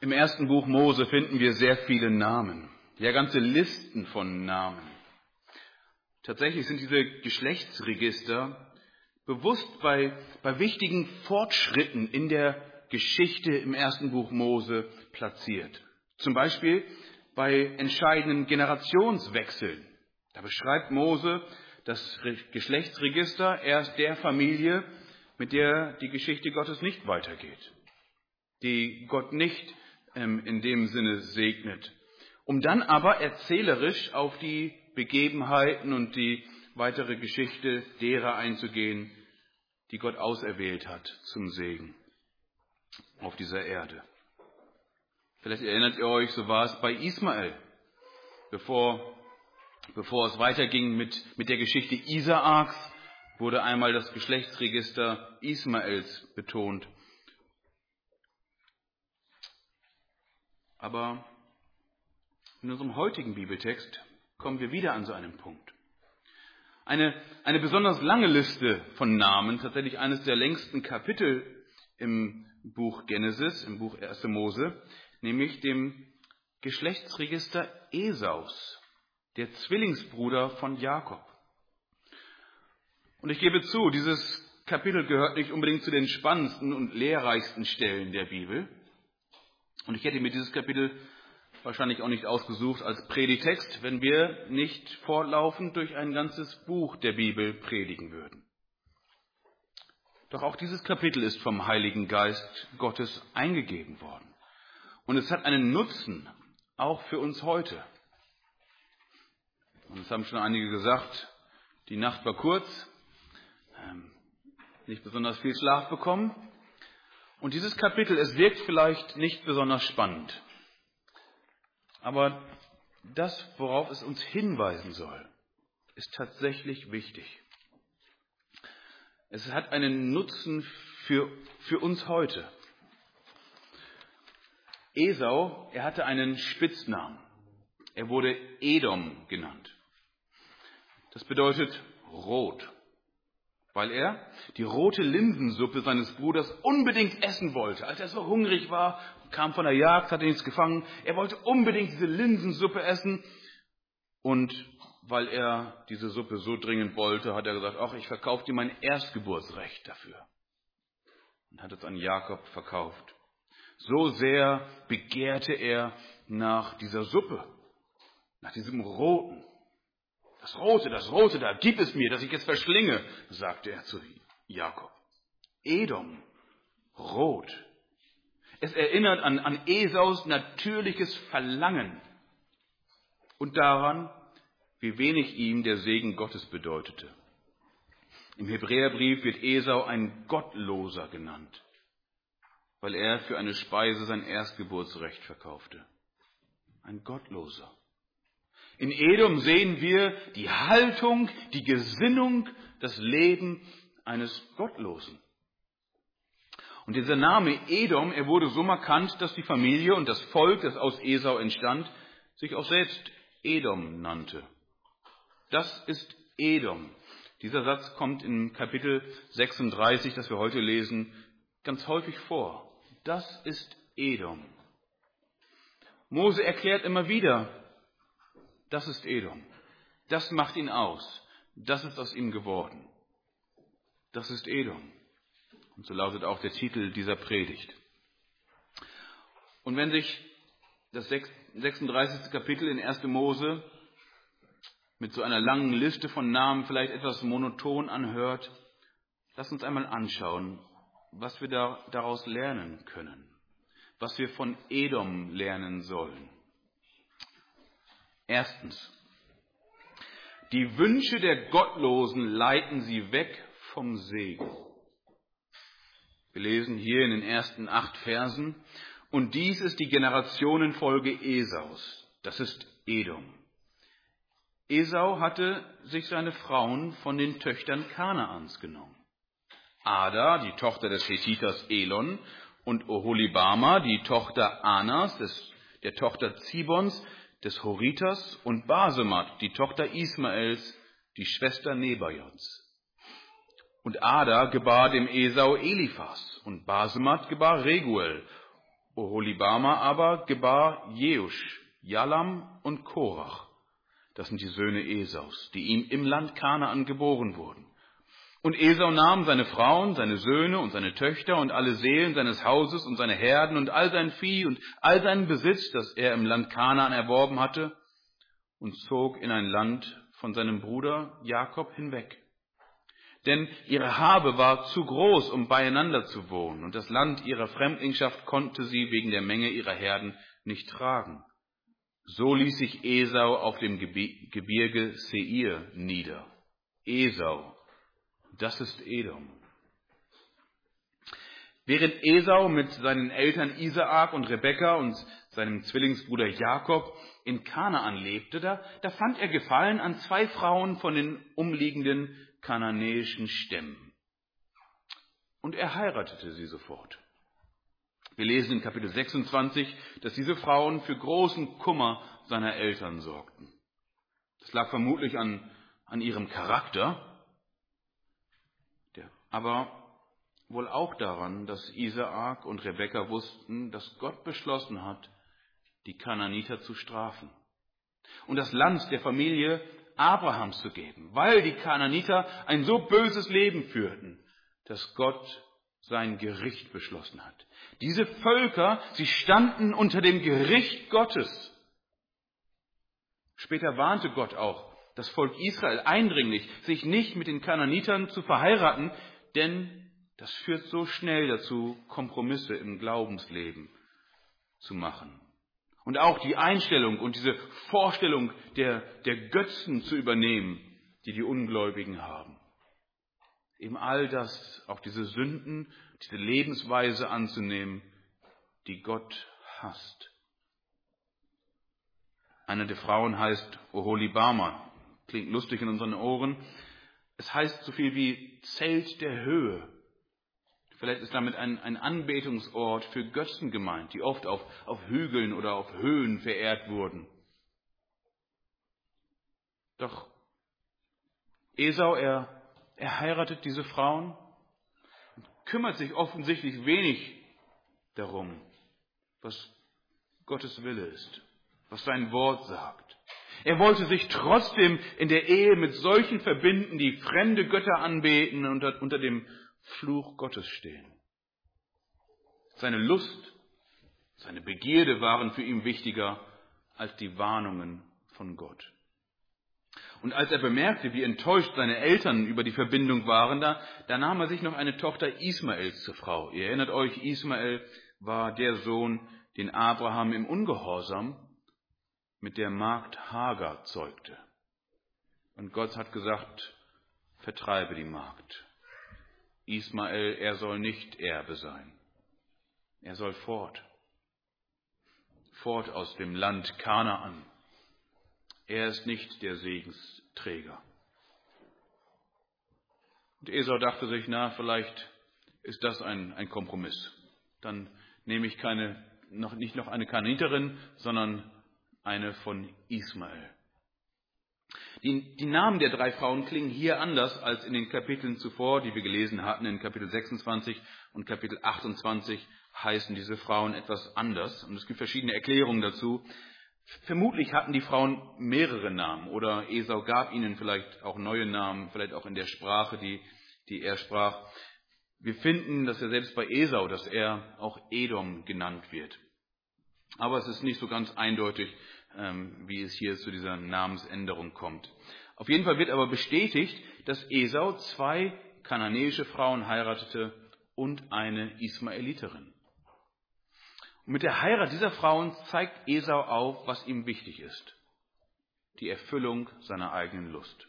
Im ersten Buch Mose finden wir sehr viele Namen, ja ganze Listen von Namen. Tatsächlich sind diese Geschlechtsregister bewusst bei wichtigen Fortschritten in der Geschichte im ersten Buch Mose platziert. Zum Beispiel bei entscheidenden Generationswechseln. Da beschreibt Mose das Geschlechtsregister erst der Familie, mit der die Geschichte Gottes nicht weitergeht, die Gott nicht in dem Sinne segnet, um dann aber erzählerisch auf die Begebenheiten und die weitere Geschichte derer einzugehen, die Gott auserwählt hat zum Segen auf dieser Erde. Vielleicht erinnert ihr euch, so war es bei Ismael, bevor es weiterging mit der Geschichte Isaaks, wurde einmal das Geschlechtsregister Ismaels betont. Aber in unserem heutigen Bibeltext kommen wir wieder an so einen Punkt. Eine besonders lange Liste von Namen, tatsächlich eines der längsten Kapitel im Buch Genesis, im Buch 1. Mose, nämlich dem Geschlechtsregister Esaus, der Zwillingsbruder von Jakob. Und ich gebe zu, dieses Kapitel gehört nicht unbedingt zu den spannendsten und lehrreichsten Stellen der Bibel. Und ich hätte mir dieses Kapitel wahrscheinlich auch nicht ausgesucht als Predigtext, wenn wir nicht fortlaufend durch ein ganzes Buch der Bibel predigen würden. Doch auch dieses Kapitel ist vom Heiligen Geist Gottes eingegeben worden. Und es hat einen Nutzen, auch für uns heute. Und es haben schon einige gesagt, die Nacht war kurz, nicht besonders viel Schlaf bekommen. Und dieses Kapitel, es wirkt vielleicht nicht besonders spannend. Aber das, worauf es uns hinweisen soll, ist tatsächlich wichtig. Es hat einen Nutzen für uns heute. Esau, er hatte einen Spitznamen. Er wurde Edom genannt. Das bedeutet rot, weil er die rote Linsensuppe seines Bruders unbedingt essen wollte. Als er so hungrig war, kam von der Jagd, hatte nichts gefangen. Er wollte unbedingt diese Linsensuppe essen. Und weil er diese Suppe so dringend wollte, hat er gesagt, ach, ich verkaufe dir mein Erstgeburtsrecht dafür. Und hat es an Jakob verkauft. So sehr begehrte er nach dieser Suppe, nach diesem Roten. Das Rote, da gib es mir, dass ich es verschlinge, sagte er zu Jakob. Edom, rot. Es erinnert an Esaus natürliches Verlangen und daran, wie wenig ihm der Segen Gottes bedeutete. Im Hebräerbrief wird Esau ein Gottloser genannt, weil er für eine Speise sein Erstgeburtsrecht verkaufte. Ein Gottloser. In Edom sehen wir die Haltung, die Gesinnung, das Leben eines Gottlosen. Und dieser Name Edom, er wurde so markant, dass die Familie und das Volk, das aus Esau entstand, sich auch selbst Edom nannte. Das ist Edom. Dieser Satz kommt in Kapitel 36, das wir heute lesen, ganz häufig vor. Das ist Edom. Mose erklärt immer wieder, das ist Edom. Das macht ihn aus. Das ist aus ihm geworden. Das ist Edom. Und so lautet auch der Titel dieser Predigt. Und wenn sich das 36. Kapitel in 1. Mose mit so einer langen Liste von Namen vielleicht etwas monoton anhört, lasst uns einmal anschauen, was wir daraus lernen können. Was wir von Edom lernen sollen. Erstens, die Wünsche der Gottlosen leiten sie weg vom Segen. Wir lesen hier in den ersten 8 Versen, und dies ist die Generationenfolge Esaus, das ist Edom. Esau hatte sich seine Frauen von den Töchtern Kanaans genommen. Ada, die Tochter des Hethiters Elon, und Oholibama, die Tochter Anas, der Tochter Zibons, des Horiters, und Basemat, die Tochter Ismaels, die Schwester Nebajots. Und Ada gebar dem Esau Eliphas, und Basemat gebar Reguel, Oholibama aber gebar Jeusch, Jalam und Korach. Das sind die Söhne Esaus, die ihm im Land Kanaan geboren wurden. Und Esau nahm seine Frauen, seine Söhne und seine Töchter und alle Seelen seines Hauses und seine Herden und all sein Vieh und all seinen Besitz, das er im Land Kanaan erworben hatte, und zog in ein Land von seinem Bruder Jakob hinweg. Denn ihre Habe war zu groß, um beieinander zu wohnen, und das Land ihrer Fremdlingschaft konnte sie wegen der Menge ihrer Herden nicht tragen. So ließ sich Esau auf dem Gebirge Seir nieder. Esau, das ist Edom. Während Esau mit seinen Eltern Isaak und Rebekka und seinem Zwillingsbruder Jakob in Kanaan lebte, da fand er Gefallen an 2 Frauen von den umliegenden kananäischen Stämmen. Und er heiratete sie sofort. Wir lesen in Kapitel 26, dass diese Frauen für großen Kummer seiner Eltern sorgten. Das lag vermutlich an ihrem Charakter, aber wohl auch daran, dass Isaak und Rebekka wussten, dass Gott beschlossen hat, die Kanaaniter zu strafen und das Land der Familie Abrahams zu geben, weil die Kanaaniter ein so böses Leben führten, dass Gott sein Gericht beschlossen hat. Diese Völker, sie standen unter dem Gericht Gottes. Später warnte Gott auch das Volk Israel eindringlich, sich nicht mit den Kanaanitern zu verheiraten, denn das führt so schnell dazu, Kompromisse im Glaubensleben zu machen. Und auch die Einstellung und diese Vorstellung der Götzen zu übernehmen, die die Ungläubigen haben. Eben all das, auch diese Sünden, diese Lebensweise anzunehmen, die Gott hasst. Eine der Frauen heißt Oholibama. Klingt lustig in unseren Ohren. Es heißt so viel wie Zelt der Höhe. Vielleicht ist damit ein Anbetungsort für Götzen gemeint, die oft auf Hügeln oder auf Höhen verehrt wurden. Doch Esau, er heiratet diese Frauen und kümmert sich offensichtlich wenig darum, was Gottes Wille ist, was sein Wort sagt. Er wollte sich trotzdem in der Ehe mit solchen verbinden, die fremde Götter anbeten und unter dem Fluch Gottes stehen. Seine Lust, seine Begierde waren für ihn wichtiger als die Warnungen von Gott. Und als er bemerkte, wie enttäuscht seine Eltern über die Verbindung waren, da nahm er sich noch eine Tochter Ismaels zur Frau. Ihr erinnert euch, Ismael war der Sohn, den Abraham im Ungehorsam mit der Magd Hagar zeugte. Und Gott hat gesagt, vertreibe die Magd. Ismael, er soll nicht Erbe sein. Er soll fort aus dem Land Kanaan. Er ist nicht der Segensträger. Und Esau dachte sich, vielleicht ist das ein Kompromiss. Dann nehme ich nicht noch eine Kanaaniterin, sondern eine von Ismael. Die Namen der 3 Frauen klingen hier anders als in den Kapiteln zuvor, die wir gelesen hatten. In Kapitel 26 und Kapitel 28 heißen diese Frauen etwas anders. Und es gibt verschiedene Erklärungen dazu. Vermutlich hatten die Frauen mehrere Namen oder Esau gab ihnen vielleicht auch neue Namen, vielleicht auch in der Sprache, die er sprach. Wir finden, dass selbst bei Esau, dass er auch Edom genannt wird. Aber es ist nicht so ganz eindeutig, wie es hier zu dieser Namensänderung kommt. Auf jeden Fall wird aber bestätigt, dass Esau 2 kananäische Frauen heiratete und eine Ismaeliterin. Und mit der Heirat dieser Frauen zeigt Esau auf, was ihm wichtig ist. Die Erfüllung seiner eigenen Lust.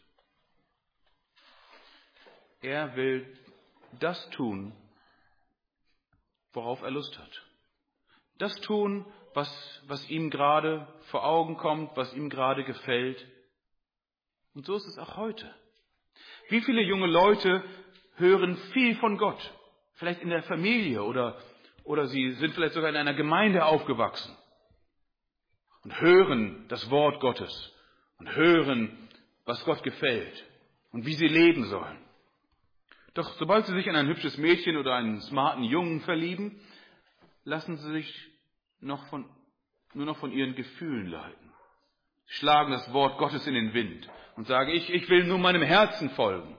Er will das tun, worauf er Lust hat. Das tun, was ihm gerade vor Augen kommt, was ihm gerade gefällt. Und so ist es auch heute. Wie viele junge Leute hören viel von Gott, vielleicht in der Familie oder sie sind vielleicht sogar in einer Gemeinde aufgewachsen und hören das Wort Gottes und hören, was Gott gefällt und wie sie leben sollen. Doch sobald sie sich in ein hübsches Mädchen oder einen smarten Jungen verlieben, lassen sie sich nur noch von ihren Gefühlen leiten. Sie schlagen das Wort Gottes in den Wind und sagen, ich will nur meinem Herzen folgen.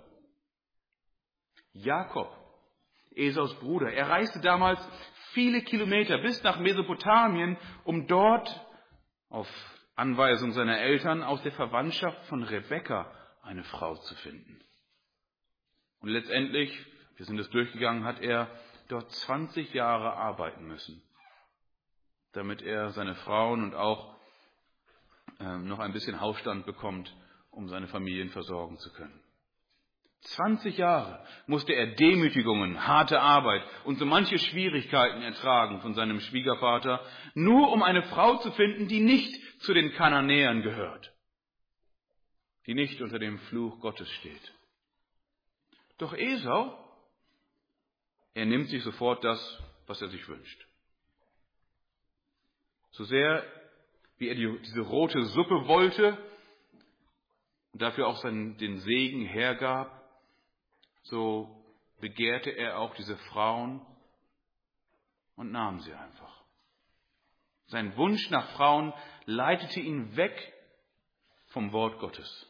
Jakob, Esaus Bruder, er reiste damals viele Kilometer bis nach Mesopotamien, um dort auf Anweisung seiner Eltern aus der Verwandtschaft von Rebekka eine Frau zu finden. Und letztendlich, wir sind es durchgegangen, hat er dort 20 Jahre arbeiten müssen, damit er seine Frauen und auch noch ein bisschen Hausstand bekommt, um seine Familien versorgen zu können. 20 Jahre musste er Demütigungen, harte Arbeit und so manche Schwierigkeiten ertragen von seinem Schwiegervater, nur um eine Frau zu finden, die nicht zu den Kananäern gehört, die nicht unter dem Fluch Gottes steht. Doch Esau, er nimmt sich sofort das, was er sich wünscht. So sehr, wie er diese rote Suppe wollte und dafür auch den Segen hergab, so begehrte er auch diese Frauen und nahm sie einfach. Sein Wunsch nach Frauen leitete ihn weg vom Wort Gottes.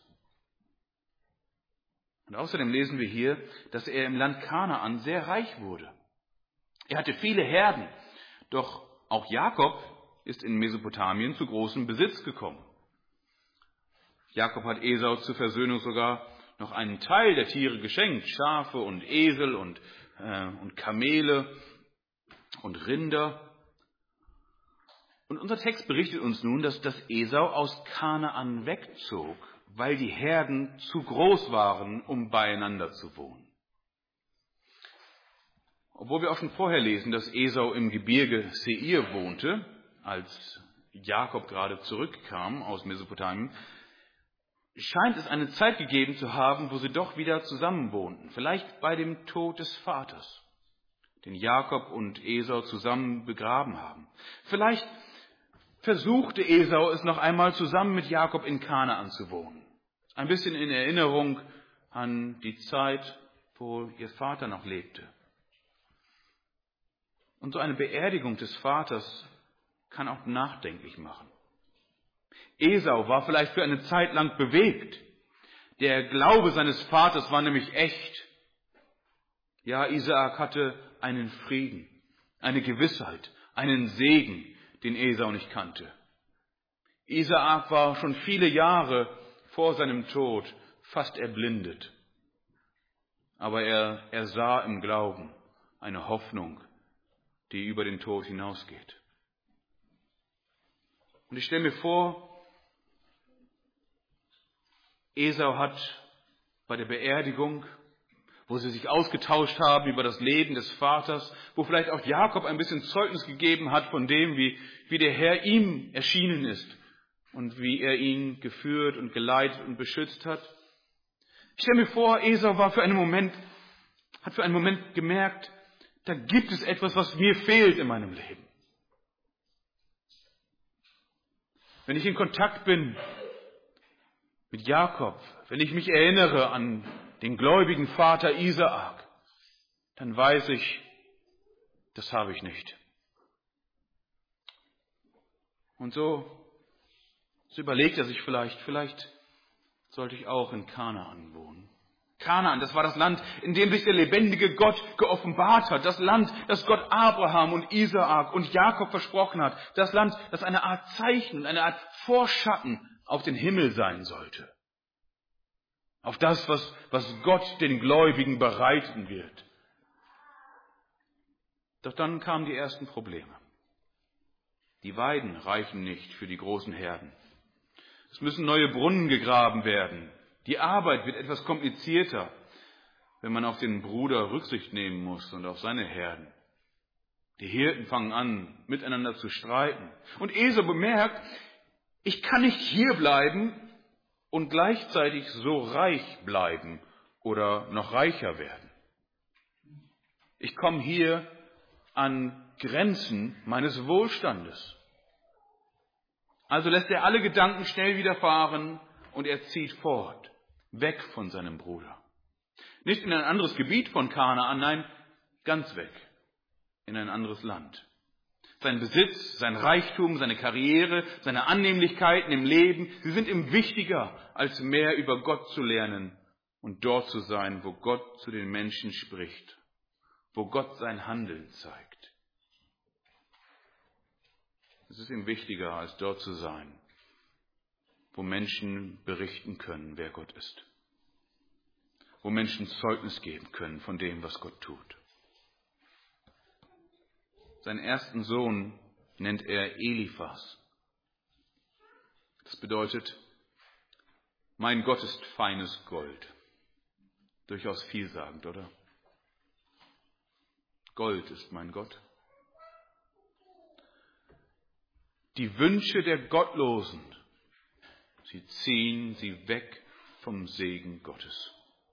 Und außerdem lesen wir hier, dass er im Land Kanaan sehr reich wurde. Er hatte viele Herden, doch auch Jakob ist in Mesopotamien zu großem Besitz gekommen. Jakob hat Esau zur Versöhnung sogar noch einen Teil der Tiere geschenkt, Schafe und Esel und Kamele und Rinder. Und unser Text berichtet uns nun, dass Esau aus Kanaan wegzog, weil die Herden zu groß waren, um beieinander zu wohnen. Obwohl wir auch schon vorher lesen, dass Esau im Gebirge Seir wohnte, als Jakob gerade zurückkam aus Mesopotamien, scheint es eine Zeit gegeben zu haben, wo sie doch wieder zusammen wohnten. Vielleicht bei dem Tod des Vaters, den Jakob und Esau zusammen begraben haben. Vielleicht versuchte Esau es noch einmal zusammen mit Jakob in Kanaan zu wohnen. Ein bisschen in Erinnerung an die Zeit, wo ihr Vater noch lebte. Und so eine Beerdigung des Vaters kann auch nachdenklich machen. Esau war vielleicht für eine Zeit lang bewegt. Der Glaube seines Vaters war nämlich echt. Ja, Isaak hatte einen Frieden, eine Gewissheit, einen Segen, den Esau nicht kannte. Isaak war schon viele Jahre vor seinem Tod fast erblindet. Aber er sah im Glauben eine Hoffnung, die über den Tod hinausgeht. Und ich stelle mir vor, Esau hat bei der Beerdigung, wo sie sich ausgetauscht haben über das Leben des Vaters, wo vielleicht auch Jakob ein bisschen Zeugnis gegeben hat von dem, wie der Herr ihm erschienen ist und wie er ihn geführt und geleitet und beschützt hat. Ich stelle mir vor, Esau hat für einen Moment gemerkt, da gibt es etwas, was mir fehlt in meinem Leben. Wenn ich in Kontakt bin mit Jakob, wenn ich mich erinnere an den gläubigen Vater Isaak, dann weiß ich, das habe ich nicht. Und so überlegt er sich vielleicht sollte ich auch in Kanaan wohnen. Kanaan, das war das Land, in dem sich der lebendige Gott geoffenbart hat. Das Land, das Gott Abraham und Isaak und Jakob versprochen hat. Das Land, das eine Art Zeichen und eine Art Vorschatten auf den Himmel sein sollte. Auf das, was Gott den Gläubigen bereiten wird. Doch dann kamen die ersten Probleme. Die Weiden reichen nicht für die großen Herden. Es müssen neue Brunnen gegraben werden. Die Arbeit wird etwas komplizierter, wenn man auf den Bruder Rücksicht nehmen muss und auf seine Herden. Die Hirten fangen an, miteinander zu streiten. Und Esau bemerkt, ich kann nicht hier bleiben und gleichzeitig so reich bleiben oder noch reicher werden. Ich komme hier an Grenzen meines Wohlstandes. Also lässt er alle Gedanken schnell wieder fahren und er zieht fort, weg von seinem Bruder. Nicht in ein anderes Gebiet von Kanaan, nein, ganz weg, in ein anderes Land. sein Besitz, sein Reichtum, seine Karriere, seine Annehmlichkeiten im Leben, sie sind ihm wichtiger, als mehr über Gott zu lernen und dort zu sein, wo Gott zu den Menschen spricht, wo Gott sein Handeln zeigt. Es ist ihm wichtiger, als dort zu sein, wo Menschen berichten können, wer Gott ist, wo Menschen Zeugnis geben können von dem, was Gott tut. Seinen ersten Sohn nennt er Eliphas. Das bedeutet, mein Gott ist feines Gold. Durchaus vielsagend, oder? Gold ist mein Gott. Die Wünsche der Gottlosen, sie ziehen sie weg vom Segen Gottes.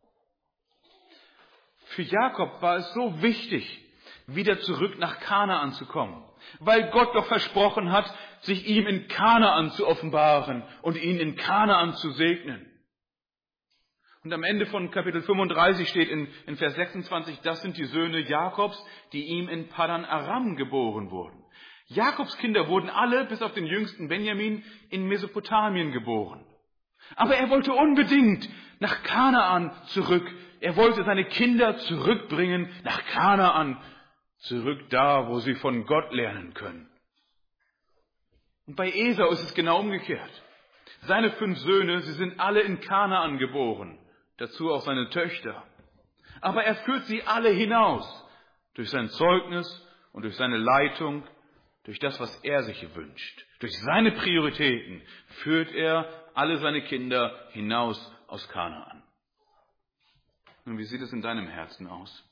Für Jakob war es so wichtig, wieder zurück nach Kanaan zu kommen, weil Gott doch versprochen hat, sich ihm in Kanaan zu offenbaren und ihn in Kanaan zu segnen. Und am Ende von Kapitel 35 steht in Vers 26, das sind die Söhne Jakobs, die ihm in Paddan Aram geboren wurden. Jakobs Kinder wurden alle, bis auf den jüngsten Benjamin, in Mesopotamien geboren. Aber er wollte unbedingt nach Kanaan zurück. Er wollte seine Kinder zurückbringen nach Kanaan, zurück da, wo sie von Gott lernen können. Und bei Esau ist es genau umgekehrt. Seine 5 Söhne, sie sind alle in Kanaan geboren, dazu auch seine Töchter. Aber er führt sie alle hinaus, durch sein Zeugnis und durch seine Leitung, durch das, was er sich wünscht. Durch seine Prioritäten führt er alle seine Kinder hinaus aus Kanaan. Nun, wie sieht es in deinem Herzen aus?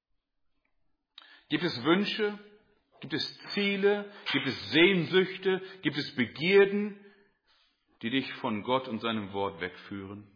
Gibt es Wünsche? Gibt es Ziele? Gibt es Sehnsüchte? Gibt es Begierden, die dich von Gott und seinem Wort wegführen?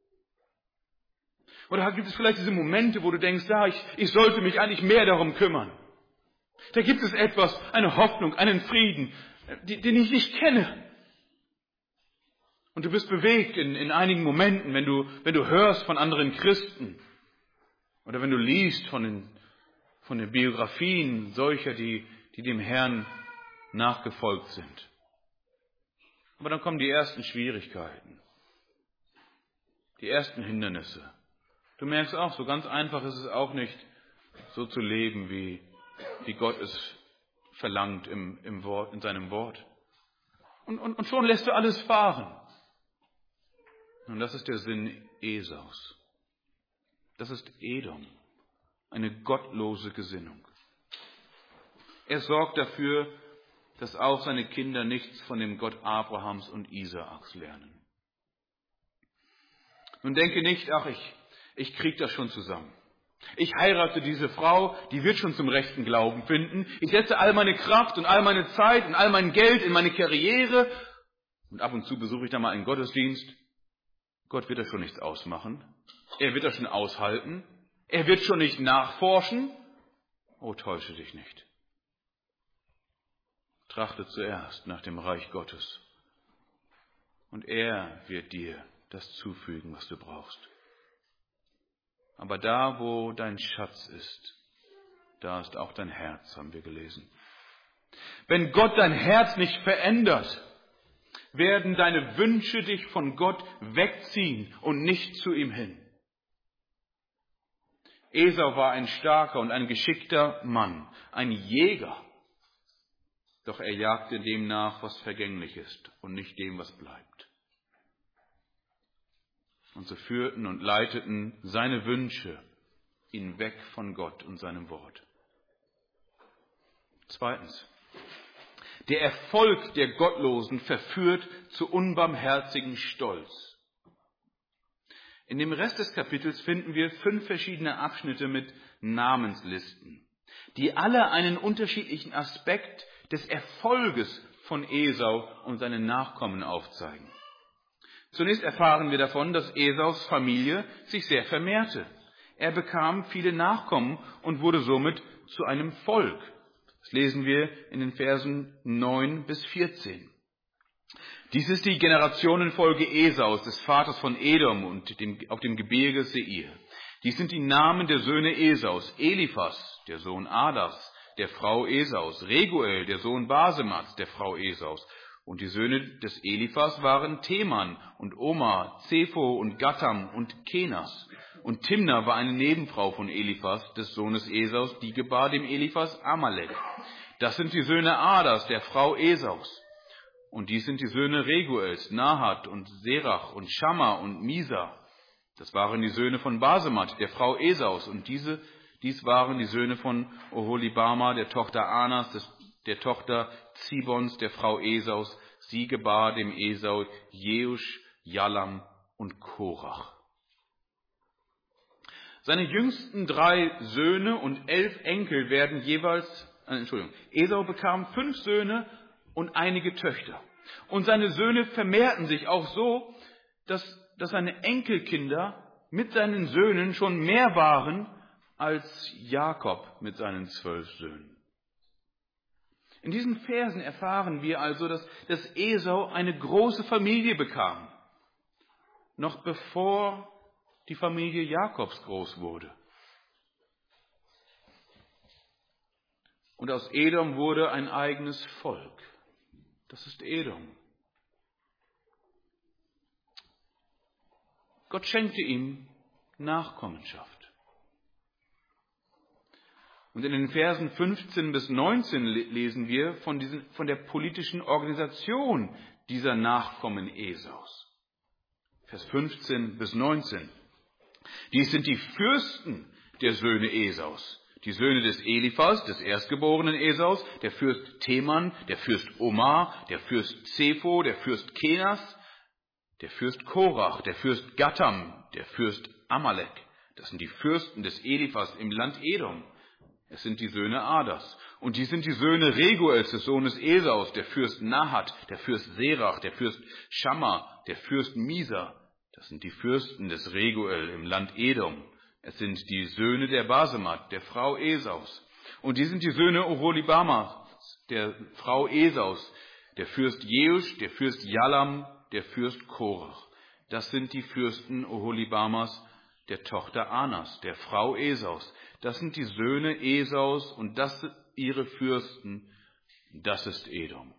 Oder gibt es vielleicht diese Momente, wo du denkst, ja, ich sollte mich eigentlich mehr darum kümmern. Da gibt es etwas, eine Hoffnung, einen Frieden, den ich nicht kenne. Und du bist bewegt in einigen Momenten, wenn du hörst von anderen Christen oder wenn du liest von den Biografien solcher, die dem Herrn nachgefolgt sind. Aber dann kommen die ersten Schwierigkeiten, die ersten Hindernisse. Du merkst auch, so ganz einfach ist es auch nicht, so zu leben, wie Gott es verlangt in seinem Wort. Und schon lässt du alles fahren. Und das ist der Sinn Esaus. Das ist Edom, eine gottlose Gesinnung. Er sorgt dafür, dass auch seine Kinder nichts von dem Gott Abrahams und Isaaks lernen. Nun denke nicht, ich krieg das schon zusammen. Ich heirate diese Frau, die wird schon zum rechten Glauben finden. Ich setze all meine Kraft und all meine Zeit und all mein Geld in meine Karriere. Und ab und zu besuche ich da mal einen Gottesdienst. Gott wird da schon nichts ausmachen. Er wird das schon aushalten. Er wird schon nicht nachforschen. Oh, täusche dich nicht. Trachte zuerst nach dem Reich Gottes. Und er wird dir das zufügen, was du brauchst. Aber da, wo dein Schatz ist, da ist auch dein Herz, haben wir gelesen. Wenn Gott dein Herz nicht verändert, werden deine Wünsche dich von Gott wegziehen und nicht zu ihm hin. Esau war ein starker und ein geschickter Mann, ein Jäger. Doch er jagte dem nach, was vergänglich ist und nicht dem, was bleibt. Und so führten und leiteten seine Wünsche ihn weg von Gott und seinem Wort. Zweitens, der Erfolg der Gottlosen verführt zu unbarmherzigen Stolz. In dem Rest des Kapitels finden wir 5 verschiedene Abschnitte mit Namenslisten, die alle einen unterschiedlichen Aspekt des Erfolges von Esau und seinen Nachkommen aufzeigen. Zunächst erfahren wir davon, dass Esaus Familie sich sehr vermehrte. Er bekam viele Nachkommen und wurde somit zu einem Volk. Das lesen wir in den Versen 9 bis 14. Dies ist die Generationenfolge Esaus, des Vaters von Edom und auf dem Gebirge Seir. Dies sind die Namen der Söhne Esaus: Eliphas, der Sohn Adas, der Frau Esaus, Reguel, der Sohn Basemats, der Frau Esaus. Und die Söhne des Eliphas waren Teman und Omar, Zepho und Gattam und Kenas. Und Timna war eine Nebenfrau von Eliphas, des Sohnes Esaus, die gebar dem Eliphas Amalek. Das sind die Söhne Adas, der Frau Esaus. Und dies sind die Söhne Reguels, Nahat und Serach und Schamma und Misa. Das waren die Söhne von Basemat, der Frau Esaus. Und dies waren die Söhne von Oholibama, der Tochter Anas, der Tochter Zibons, der Frau Esaus. Sie gebar dem Esau Jeusch, Jalam und Korach. Seine jüngsten 3 Söhne und 11 Enkel werden Esau bekam 5 Söhne und einige Töchter. Und seine Söhne vermehrten sich auch so, dass seine Enkelkinder mit seinen Söhnen schon mehr waren als Jakob mit seinen 12 Söhnen. In diesen Versen erfahren wir also, dass Esau eine große Familie bekam, noch bevor die Familie Jakobs groß wurde. Und aus Edom wurde ein eigenes Volk. Das ist Edom. Gott schenkte ihm Nachkommenschaft. Und in den Versen 15 bis 19 lesen wir von der politischen Organisation dieser Nachkommen Esaus. Vers 15 bis 19. Dies sind die Fürsten der Söhne Esaus. Die Söhne des Eliphas, des erstgeborenen Esaus, der Fürst Teman, der Fürst Omar, der Fürst Zepho, der Fürst Kenas, der Fürst Korach, der Fürst Gattam, der Fürst Amalek. Das sind die Fürsten des Eliphas im Land Edom. Es sind die Söhne Adas. Und die sind die Söhne Reguels, des Sohnes Esaus, der Fürst Nahat, der Fürst Serach, der Fürst Schamma, der Fürst Misa. Das sind die Fürsten des Reguel im Land Edom. Es sind die Söhne der Basemat, der Frau Esaus. Und die sind die Söhne Oholibama, der Frau Esaus, der Fürst Jeusch, der Fürst Jalam, der Fürst Korach. Das sind die Fürsten Oholibamas, der Tochter Anas, der Frau Esaus. Das sind die Söhne Esaus und das sind ihre Fürsten. Das ist Edom.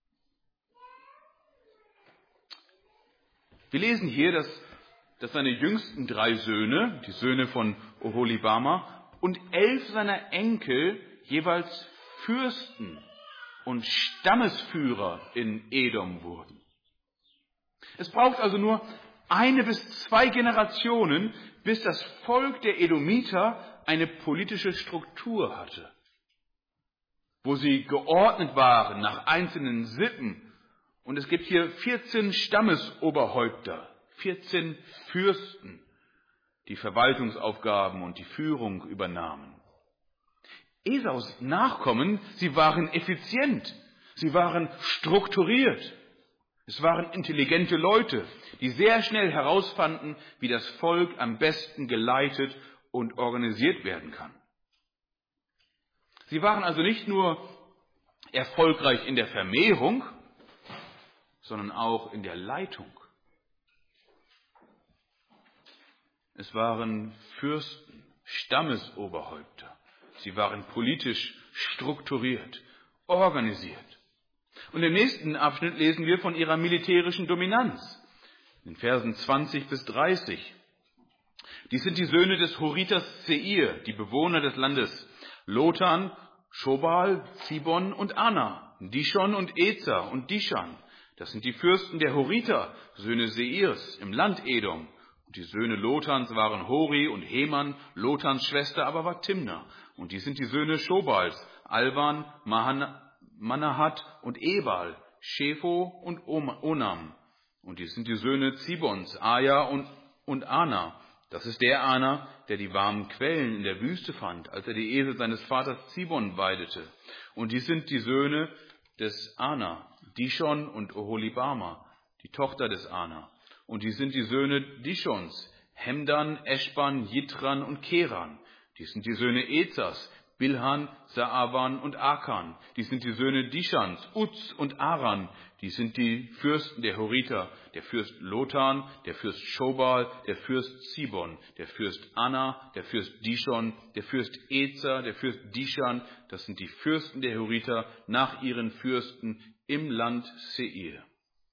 Wir lesen hier, dass seine jüngsten 3 Söhne, die Söhne von Oholibama, und 11 seiner Enkel jeweils Fürsten und Stammesführer in Edom wurden. Es braucht also nur 1 bis 2 Generationen, bis das Volk der Edomiter eine politische Struktur hatte, wo sie geordnet waren nach einzelnen Sippen. Und es gibt hier 14 Stammesoberhäupter, 14 Fürsten, die Verwaltungsaufgaben und die Führung übernahmen. Esaus Nachkommen, sie waren effizient, sie waren strukturiert. Es waren intelligente Leute, die sehr schnell herausfanden, wie das Volk am besten geleitet und organisiert werden kann. Sie waren also nicht nur erfolgreich in der Vermehrung, sondern auch in der Leitung. Es waren Fürsten, Stammesoberhäupter. Sie waren politisch strukturiert, organisiert. Und im nächsten Abschnitt lesen wir von ihrer militärischen Dominanz. In Versen 20 bis 30. Dies sind die Söhne des Horitas Seir, die Bewohner des Landes Lotan, Schobal, Zibon und Ana, Dishon und Ezer und Dishan. Das sind die Fürsten der Horiter, Söhne Seirs im Land Edom. Und die Söhne Lotans waren Hori und Heman, Lotans Schwester aber war Timna. Und die sind die Söhne Schobals, Alban, Manahat und Ebal, Shepho und Onam. Und die sind die Söhne Zibons, Aja und Ana. Das ist der Ana, der die warmen Quellen in der Wüste fand, als er die Esel seines Vaters Zibon weidete. Und die sind die Söhne des Ana, Dishon und Oholibama, die Tochter des Ana. Und die sind die Söhne Dishons, Hemdan, Eschban, Jitran und Keran. Die sind die Söhne Ezers, Bilhan, Saaban und Akan. Dies sind die Söhne Dishans, Uz und Aran. Dies sind die Fürsten der Horiter, der Fürst Lotan, der Fürst Schobal, der Fürst Sibon, der Fürst Anna, der Fürst Dishon, der Fürst Ezer, der Fürst Dishan. Das sind die Fürsten der Horiter nach ihren Fürsten im Land Seir.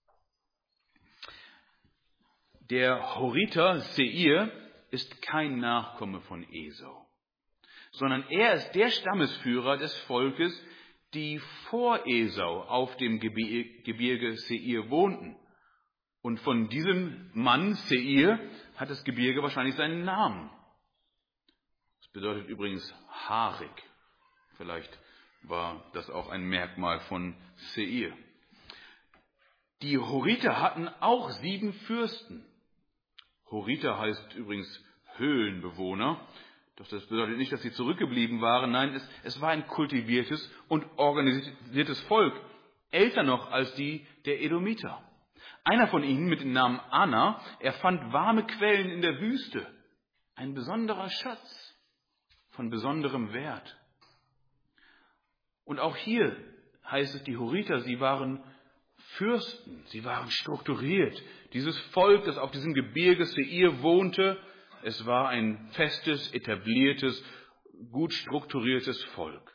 Der Horiter Seir ist kein Nachkomme von Esau, sondern er ist der Stammesführer des Volkes, die vor Esau auf dem Gebirge Seir wohnten. Und von diesem Mann Seir hat das Gebirge wahrscheinlich seinen Namen. Das bedeutet übrigens haarig. Vielleicht war das auch ein Merkmal von Seir. Die Horiter hatten auch 7 Fürsten. Horiter heißt übrigens Höhlenbewohner. Doch das bedeutet nicht, dass sie zurückgeblieben waren. Nein, es war ein kultiviertes und organisiertes Volk. Älter noch als die der Edomiter. Einer von ihnen mit dem Namen Anna, er fand warme Quellen in der Wüste. Ein besonderer Schatz von besonderem Wert. Und auch hier heißt es, die Horiter, sie waren Fürsten, sie waren strukturiert. Dieses Volk, das auf diesem Gebirge Seir wohnte, es war ein festes, etabliertes, gut strukturiertes Volk.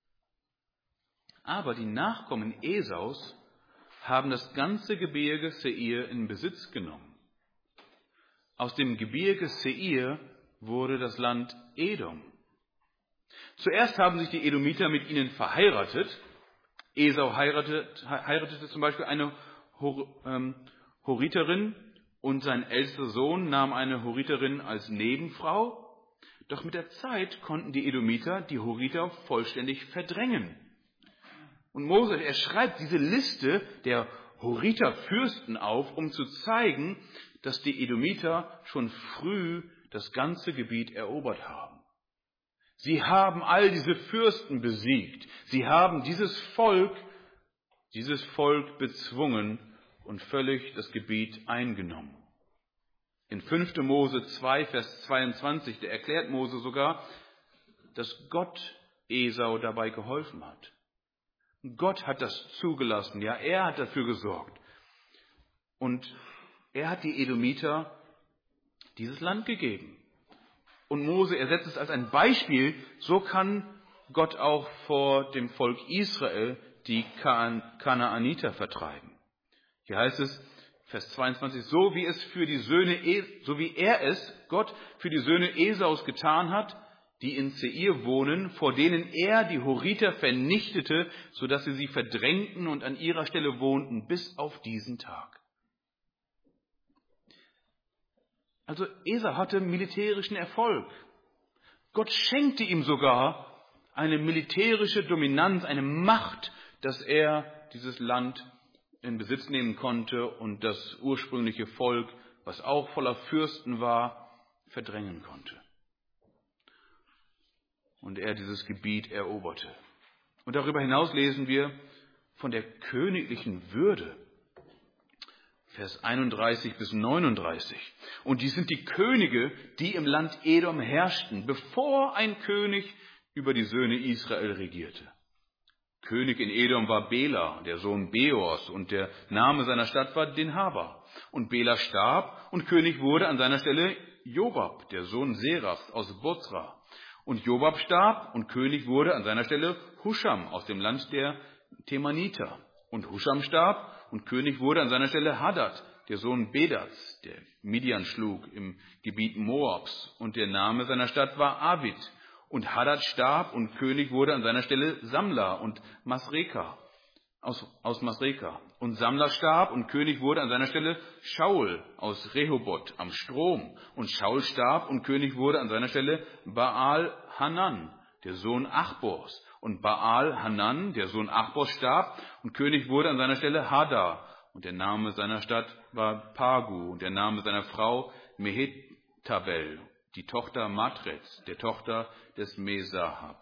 Aber die Nachkommen Esaus haben das ganze Gebirge Seir in Besitz genommen. Aus dem Gebirge Seir wurde das Land Edom. Zuerst haben sich die Edomiter mit ihnen verheiratet. Esau heiratete zum Beispiel eine Horiterin und sein ältester Sohn nahm eine Horiterin als Nebenfrau. Doch mit der Zeit konnten die Edomiter die Horiter vollständig verdrängen. Und Mose, er schreibt diese Liste der Horiter-Fürsten auf, um zu zeigen, dass die Edomiter schon früh das ganze Gebiet erobert haben. Sie haben all diese Fürsten besiegt. Sie haben dieses Volk bezwungen und völlig das Gebiet eingenommen. In 5. Mose 2, Vers 22, da erklärt Mose sogar, dass Gott Esau dabei geholfen hat. Gott hat das zugelassen, ja, er hat dafür gesorgt. Und er hat die Edomiter dieses Land gegeben. Und Mose, er setzt es als ein Beispiel, so kann Gott auch vor dem Volk Israel die Kanaaniter vertreiben. Hier heißt es, Vers 22, so wie er es, Gott, für die Söhne Esaus getan hat, die in Seir wohnen, vor denen er die Horiter vernichtete, sodass sie verdrängten und an ihrer Stelle wohnten, bis auf diesen Tag. Also Esau hatte militärischen Erfolg. Gott schenkte ihm sogar eine militärische Dominanz, eine Macht, dass er dieses Land in Besitz nehmen konnte und das ursprüngliche Volk, was auch voller Fürsten war, verdrängen konnte. Und er dieses Gebiet eroberte. Und darüber hinaus lesen wir von der königlichen Würde. Vers 31 bis 39. Und dies sind die Könige, die im Land Edom herrschten, bevor ein König über die Söhne Israel regierte. König in Edom war Bela, der Sohn Beors, und der Name seiner Stadt war Dinhaba. Und Bela starb, und König wurde an seiner Stelle Jobab, der Sohn Serachs aus Bozra. Und Jobab starb, und König wurde an seiner Stelle Huscham aus dem Land der Temaniter. Und Huscham starb, und König wurde an seiner Stelle Hadad, der Sohn Bedats, der Midian schlug im Gebiet Moabs. Und der Name seiner Stadt war Avid. Und Hadad starb, und König wurde an seiner Stelle Samla und Masreka, aus Masreka. Und Samla starb, und König wurde an seiner Stelle Shaul aus Rehoboth am Strom. Und Shaul starb, und König wurde an seiner Stelle Baal Hanan, der Sohn Achbors. Und Baal Hanan, der Sohn Achbors, starb, und König wurde an seiner Stelle Hadar. Und der Name seiner Stadt war Pagu, und der Name seiner Frau Mehetabel, die Tochter Matrets, der Tochter des Mesahab.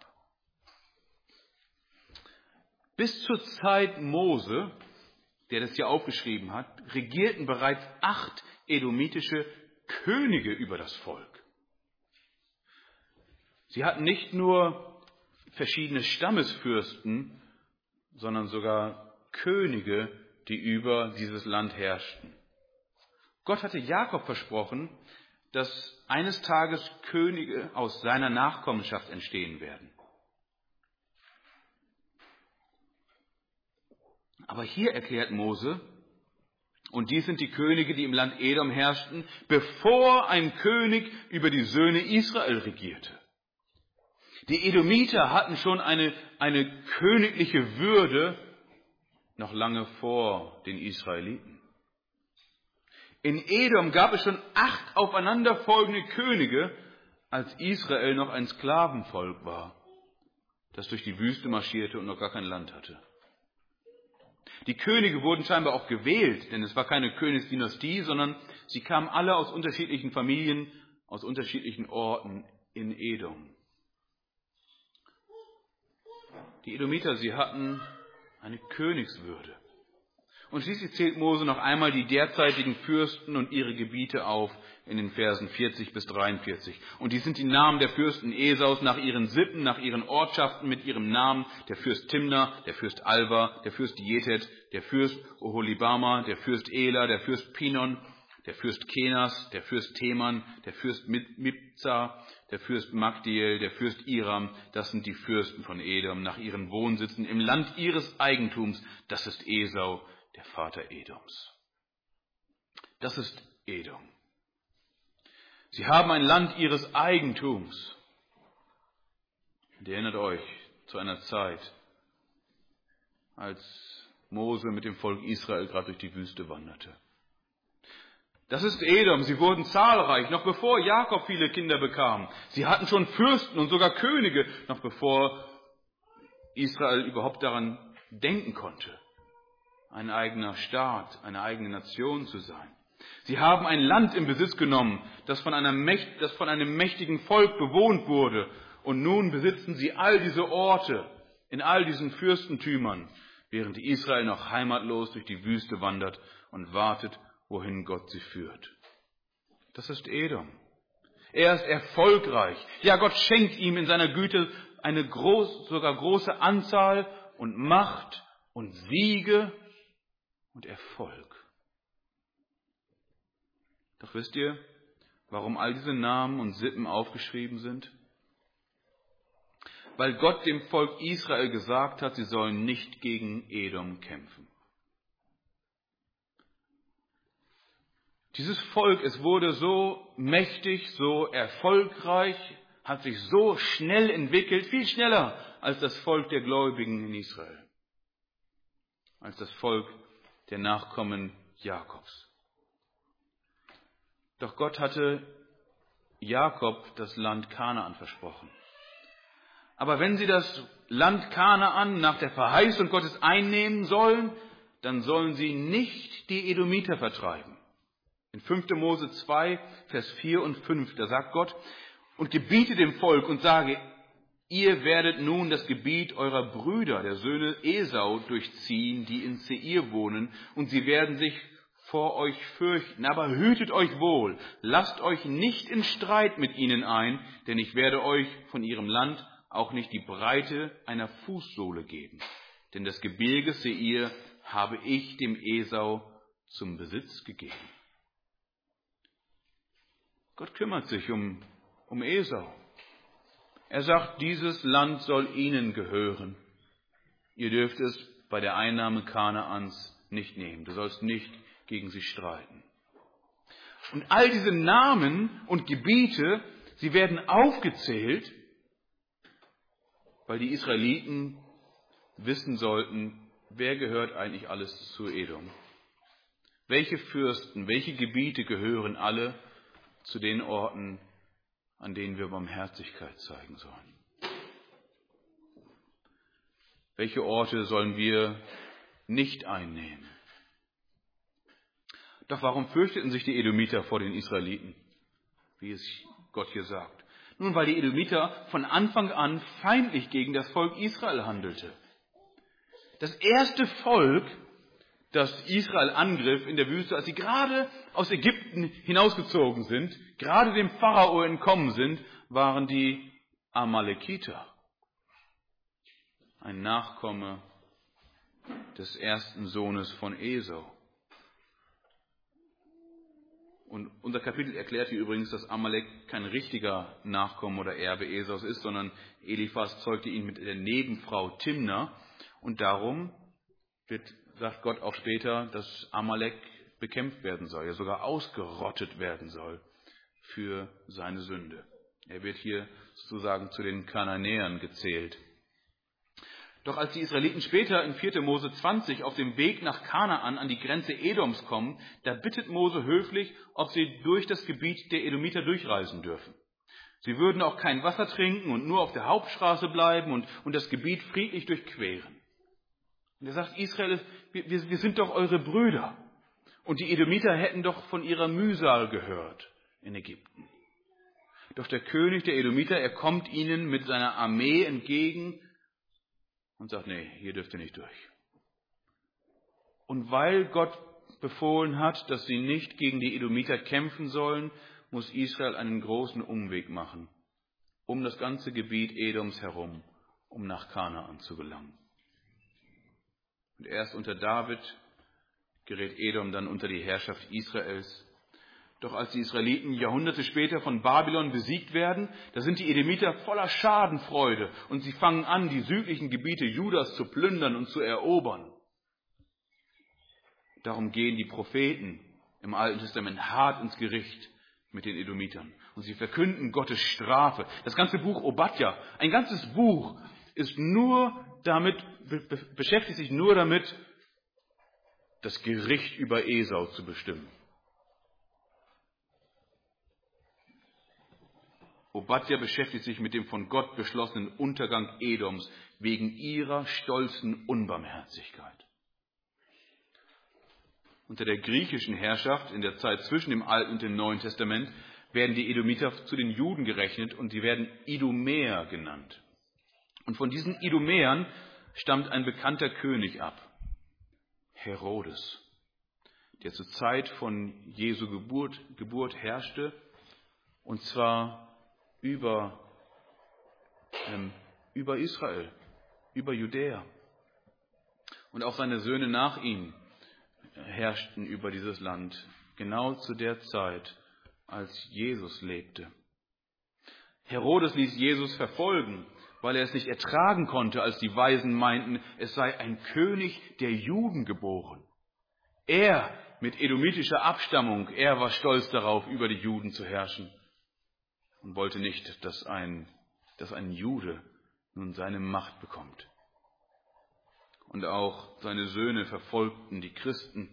Bis zur Zeit Mose, der das hier aufgeschrieben hat, regierten bereits 8 edomitische Könige über das Volk. Sie hatten nicht nur verschiedene Stammesfürsten, sondern sogar Könige, die über dieses Land herrschten. Gott hatte Jakob versprochen, dass eines Tages Könige aus seiner Nachkommenschaft entstehen werden. Aber hier erklärt Mose, und dies sind die Könige, die im Land Edom herrschten, bevor ein König über die Söhne Israel regierte. Die Edomiter hatten schon eine königliche Würde noch lange vor den Israeliten. In Edom gab es schon 8 aufeinanderfolgende Könige, als Israel noch ein Sklavenvolk war, das durch die Wüste marschierte und noch gar kein Land hatte. Die Könige wurden scheinbar auch gewählt, denn es war keine Königsdynastie, sondern sie kamen alle aus unterschiedlichen Familien, aus unterschiedlichen Orten in Edom. Die Edomiter, sie hatten eine Königswürde. Und schließlich zählt Mose noch einmal die derzeitigen Fürsten und ihre Gebiete auf in den Versen 40 bis 43. Und die sind die Namen der Fürsten Esaus nach ihren Sippen, nach ihren Ortschaften mit ihrem Namen: der Fürst Timna, der Fürst Alva, der Fürst Jetet, der Fürst Oholibama, der Fürst Ela, der Fürst Pinon, der Fürst Kenas, der Fürst Teman, der Fürst Mibza, der Fürst Magdiel, der Fürst Iram. Das sind die Fürsten von Edom nach ihren Wohnsitzen im Land ihres Eigentums. Das ist Esau, der Vater Edoms. Das ist Edom. Sie haben ein Land ihres Eigentums. Und ihr erinnert euch zu einer Zeit, als Mose mit dem Volk Israel gerade durch die Wüste wanderte. Das ist Edom. Sie wurden zahlreich, noch bevor Jakob viele Kinder bekam. Sie hatten schon Fürsten und sogar Könige, noch bevor Israel überhaupt daran denken konnte, ein eigener Staat, eine eigene Nation zu sein. Sie haben ein Land in Besitz genommen, das von einem mächtigen Volk bewohnt wurde. Und nun besitzen sie all diese Orte in all diesen Fürstentümern, während Israel noch heimatlos durch die Wüste wandert und wartet, wohin Gott sie führt. Das ist Edom. Er ist erfolgreich. Ja, Gott schenkt ihm in seiner Güte eine sogar große Anzahl und Macht und Siege und Erfolg. Doch wisst ihr, warum all diese Namen und Sippen aufgeschrieben sind? Weil Gott dem Volk Israel gesagt hat, sie sollen nicht gegen Edom kämpfen. Dieses Volk, es wurde so mächtig, so erfolgreich, hat sich so schnell entwickelt, viel schneller als das Volk der Gläubigen in Israel, als das Volk der Nachkommen Jakobs. Doch Gott hatte Jakob das Land Kanaan versprochen. Aber wenn sie das Land Kanaan nach der Verheißung Gottes einnehmen sollen, dann sollen sie nicht die Edomiter vertreiben. In 5. Mose 2, Vers 4 und 5, da sagt Gott: Und gebiete dem Volk und sage, ihr werdet nun das Gebiet eurer Brüder, der Söhne Esau, durchziehen, die in Seir wohnen, und sie werden sich vor euch fürchten. Aber hütet euch wohl, lasst euch nicht in Streit mit ihnen ein, denn ich werde euch von ihrem Land auch nicht die Breite einer Fußsohle geben. Denn das Gebirge Seir habe ich dem Esau zum Besitz gegeben. Gott kümmert sich um Esau. Er sagt, dieses Land soll ihnen gehören. Ihr dürft es bei der Einnahme Kanaans nicht nehmen. Du sollst nicht gegen sie streiten. Und all diese Namen und Gebiete, sie werden aufgezählt, weil die Israeliten wissen sollten, wer gehört eigentlich alles zu Edom. Welche Fürsten, welche Gebiete gehören alle zu den Orten, an denen wir Barmherzigkeit zeigen sollen? Welche Orte sollen wir nicht einnehmen? Doch warum fürchteten sich die Edomiter vor den Israeliten, wie es Gott hier sagt? Nun, weil die Edomiter von Anfang an feindlich gegen das Volk Israel handelte. Das erste Volk, das Israel angriff in der Wüste, als sie gerade aus Ägypten hinausgezogen sind, gerade dem Pharao entkommen sind, waren die Amalekiter. ein Nachkomme des ersten Sohnes von Esau. Und unser Kapitel erklärt hier übrigens, dass Amalek kein richtiger Nachkomme oder Erbe Esaus ist, sondern Eliphaz zeugte ihn mit der Nebenfrau Timna. Und darum sagt Gott auch später, dass Amalek bekämpft werden soll, ja sogar ausgerottet werden soll für seine Sünde. Er wird hier sozusagen zu den Kananäern gezählt. Doch als die Israeliten später in 4. Mose 20 auf dem Weg nach Kanaan an die Grenze Edoms kommen, da bittet Mose höflich, ob sie durch das Gebiet der Edomiter durchreisen dürfen. Sie würden auch kein Wasser trinken und nur auf der Hauptstraße bleiben und das Gebiet friedlich durchqueren. Und er sagt, Israel, wir sind doch eure Brüder. Und die Edomiter hätten doch von ihrer Mühsal gehört in Ägypten. Doch der König der Edomiter, er kommt ihnen mit seiner Armee entgegen und sagt, nee, hier dürft ihr nicht durch. Und weil Gott befohlen hat, dass sie nicht gegen die Edomiter kämpfen sollen, muss Israel einen großen Umweg machen, um das ganze Gebiet Edoms herum, um nach Kanaan zu gelangen. Und erst unter David gerät Edom dann unter die Herrschaft Israels. Doch als die Israeliten Jahrhunderte später von Babylon besiegt werden, da sind die Edomiter voller Schadenfreude und sie fangen an, die südlichen Gebiete Judas zu plündern und zu erobern. Darum gehen die Propheten im Alten Testament hart ins Gericht mit den Edomitern und sie verkünden Gottes Strafe. Das ganze Buch Obadja, ein ganzes Buch, beschäftigt sich nur damit, das Gericht über Esau zu bestimmen. Obadja beschäftigt sich mit dem von Gott beschlossenen Untergang Edoms wegen ihrer stolzen Unbarmherzigkeit. Unter der griechischen Herrschaft in der Zeit zwischen dem Alten und dem Neuen Testament werden die Edomiter zu den Juden gerechnet und sie werden Idumäer genannt. Und von diesen Idumäern stammt ein bekannter König ab, Herodes, der zur Zeit von Jesu Geburt herrschte, und zwar über Israel, über Judäa. Und auch seine Söhne nach ihm herrschten über dieses Land, genau zu der Zeit, als Jesus lebte. Herodes ließ Jesus verfolgen, weil er es nicht ertragen konnte, als die Weisen meinten, es sei ein König der Juden geboren. Er mit edomitischer Abstammung, er war stolz darauf, über die Juden zu herrschen und wollte nicht, dass ein Jude nun seine Macht bekommt. Und auch seine Söhne verfolgten die Christen.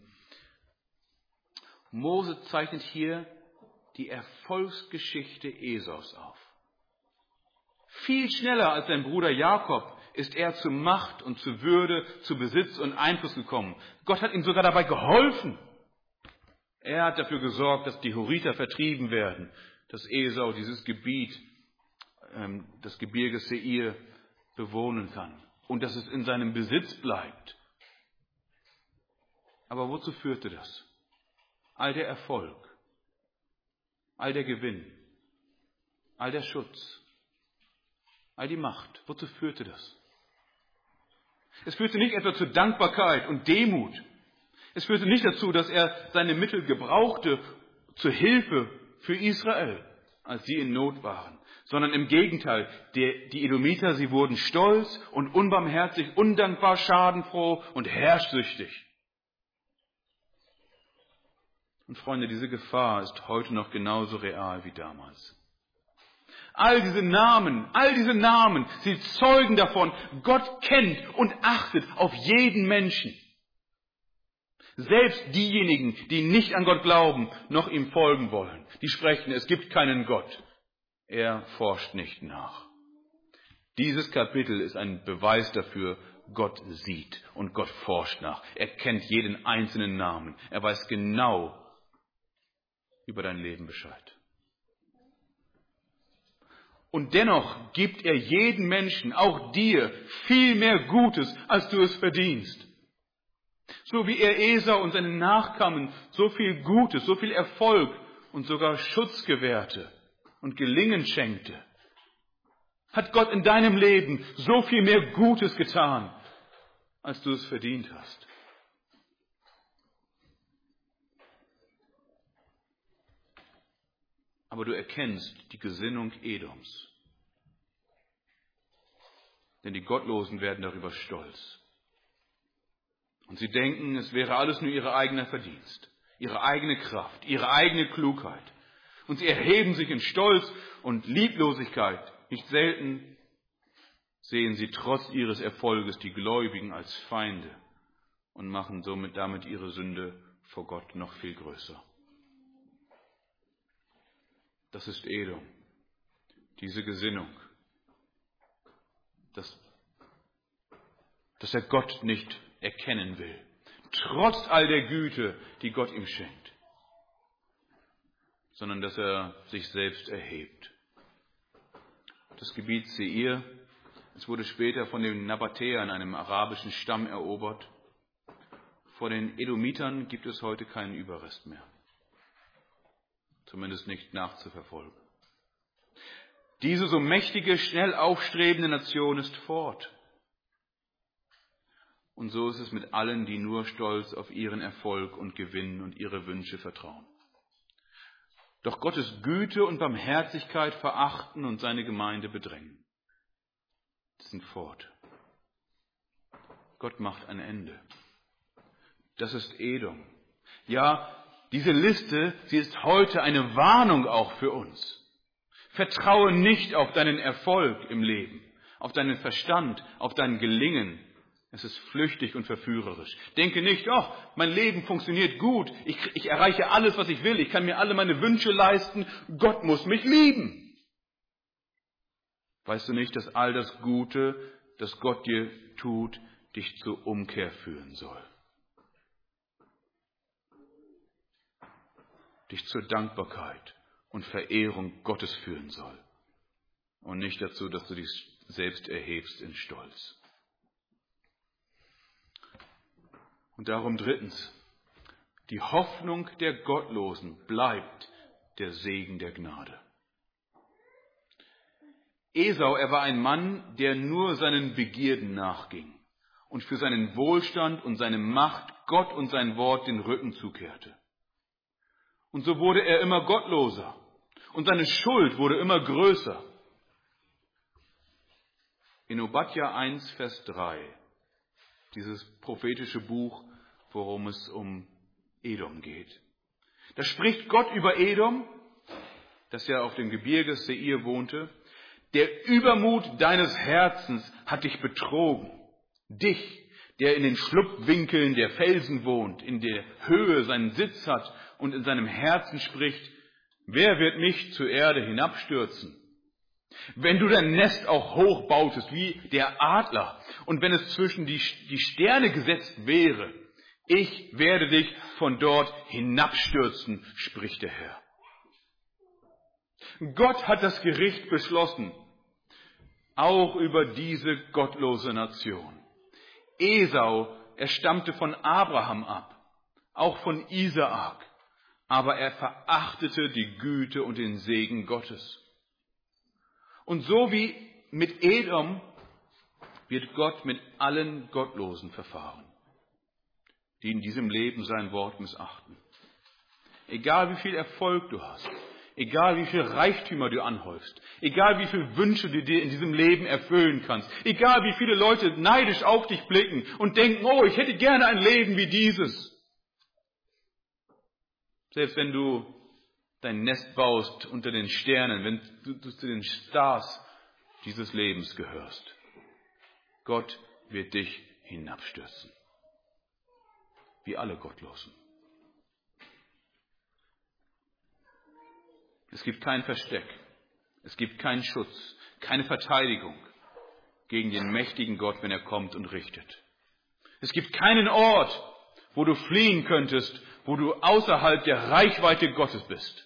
Mose zeichnet hier die Erfolgsgeschichte Esaus auf. Viel schneller als sein Bruder Jakob ist er zu Macht und zu Würde, zu Besitz und Einfluss gekommen. Gott hat ihm sogar dabei geholfen. Er hat dafür gesorgt, dass die Horiter vertrieben werden, dass Esau dieses Gebiet, das Gebirge Seir, bewohnen kann und dass es in seinem Besitz bleibt. Aber wozu führte das? All der Erfolg, all der Gewinn, all der Schutz, all die Macht, wozu führte das? Es führte nicht etwa zur Dankbarkeit und Demut. Es führte nicht dazu, dass er seine Mittel gebrauchte zur Hilfe für Israel, als sie in Not waren, sondern im Gegenteil, die Edomiter, sie wurden stolz und unbarmherzig, undankbar, schadenfroh und herrschsüchtig. Und Freunde, diese Gefahr ist heute noch genauso real wie damals. All diese Namen, sie zeugen davon, Gott kennt und achtet auf jeden Menschen. Selbst diejenigen, die nicht an Gott glauben, noch ihm folgen wollen, die sprechen, es gibt keinen Gott. Er forscht nicht nach. Dieses Kapitel ist ein Beweis dafür, Gott sieht und Gott forscht nach. Er kennt jeden einzelnen Namen. Er weiß genau über dein Leben Bescheid. Und dennoch gibt er jedem Menschen, auch dir, viel mehr Gutes, als du es verdienst. So wie er Esau und seinen Nachkommen so viel Gutes, so viel Erfolg und sogar Schutz gewährte und Gelingen schenkte, Hat Gott in deinem Leben so viel mehr Gutes getan, als du es verdient hast? Aber du erkennst die Gesinnung Edoms. Denn die Gottlosen werden darüber stolz. Und sie denken, es wäre alles nur ihr eigener Verdienst, ihre eigene Kraft, ihre eigene Klugheit. Und sie erheben sich in Stolz und Lieblosigkeit. Nicht selten sehen sie trotz ihres Erfolges die Gläubigen als Feinde und machen damit ihre Sünde vor Gott noch viel größer. Das ist Edom, diese Gesinnung, dass er Gott nicht erkennen will, trotz all der Güte, die Gott ihm schenkt, sondern dass er sich selbst erhebt. Das Gebiet Seir, es wurde später von den Nabatäern, einem arabischen Stamm, erobert. Vor den Edomitern gibt es heute keinen Überrest mehr. Zumindest nicht nachzuverfolgen. Diese so mächtige, schnell aufstrebende Nation ist fort. Und so ist es mit allen, die nur stolz auf ihren Erfolg und Gewinn und ihre Wünsche vertrauen. Doch Gottes Güte und Barmherzigkeit verachten und seine Gemeinde bedrängen. Sie sind fort. Gott macht ein Ende. Das ist Edom. Ja, diese Liste, sie ist heute eine Warnung auch für uns. Vertraue nicht auf deinen Erfolg im Leben, auf deinen Verstand, auf dein Gelingen. Es ist flüchtig und verführerisch. Denke nicht, mein Leben funktioniert gut, ich erreiche alles, was ich will, ich kann mir alle meine Wünsche leisten, Gott muss mich lieben. Weißt du nicht, dass all das Gute, das Gott dir tut, dich zur Umkehr führen soll? Dich zur Dankbarkeit und Verehrung Gottes führen soll. Und nicht dazu, dass du dich selbst erhebst in Stolz. Und darum drittens, die Hoffnung der Gottlosen bleibt der Segen der Gnade. Esau, er war ein Mann, der nur seinen Begierden nachging und für seinen Wohlstand und seine Macht Gott und sein Wort den Rücken zukehrte. Und so wurde er immer gottloser und seine Schuld wurde immer größer. In Obadja 1, Vers 3, dieses prophetische Buch, worum es um Edom geht. Da spricht Gott über Edom, das ja auf dem Gebirge Seir wohnte. Der Übermut deines Herzens hat dich betrogen. Dich, der in den Schlupfwinkeln der Felsen wohnt, in der Höhe seinen Sitz hat und in seinem Herzen spricht, wer wird mich zur Erde hinabstürzen? Wenn du dein Nest auch hoch bautest wie der Adler und wenn es zwischen die Sterne gesetzt wäre, ich werde dich von dort hinabstürzen, spricht der Herr. Gott hat das Gericht beschlossen, auch über diese gottlose Nation. Esau, er stammte von Abraham ab, auch von Isaak, aber er verachtete die Güte und den Segen Gottes. Und so wie mit Edom wird Gott mit allen Gottlosen verfahren, die in diesem Leben sein Wort missachten. Egal wie viel Erfolg du hast, egal wie viel Reichtümer du anhäufst, egal wie viele Wünsche du dir in diesem Leben erfüllen kannst, egal wie viele Leute neidisch auf dich blicken und denken, ich hätte gerne ein Leben wie dieses. Selbst wenn du dein Nest baust unter den Sternen, wenn du zu den Stars dieses Lebens gehörst, Gott wird dich hinabstürzen. Wie alle Gottlosen. Es gibt kein Versteck, es gibt keinen Schutz, keine Verteidigung gegen den mächtigen Gott, wenn er kommt und richtet. Es gibt keinen Ort, wo du fliehen könntest, wo du außerhalb der Reichweite Gottes bist.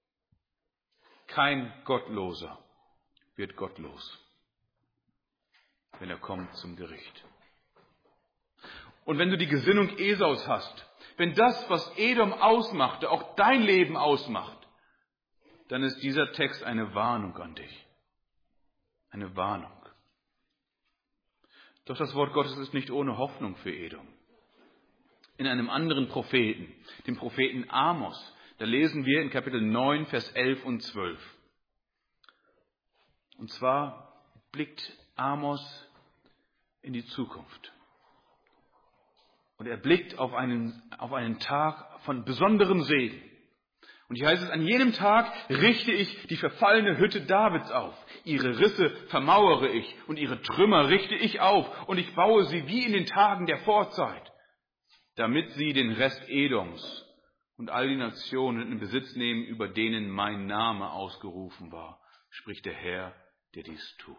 Kein Gottloser wird gottlos, wenn er kommt zum Gericht. Und wenn du die Gesinnung Esaus hast, wenn das, was Edom ausmachte, auch dein Leben ausmacht, dann ist dieser Text eine Warnung an dich. eine Warnung. Doch das Wort Gottes ist nicht ohne Hoffnung für Edom. In einem anderen Propheten, dem Propheten Amos, da lesen wir in Kapitel 9, Vers 11 und 12. Und zwar blickt Amos in die Zukunft. Und er blickt auf einen Tag von besonderem Segen. Und hier heißt es, an jenem Tag richte ich die verfallene Hütte Davids auf. Ihre Risse vermauere ich und ihre Trümmer richte ich auf. Und ich baue sie wie in den Tagen der Vorzeit, damit sie den Rest Edoms und all die Nationen in Besitz nehmen, über denen mein Name ausgerufen war, spricht der Herr, der dies tut.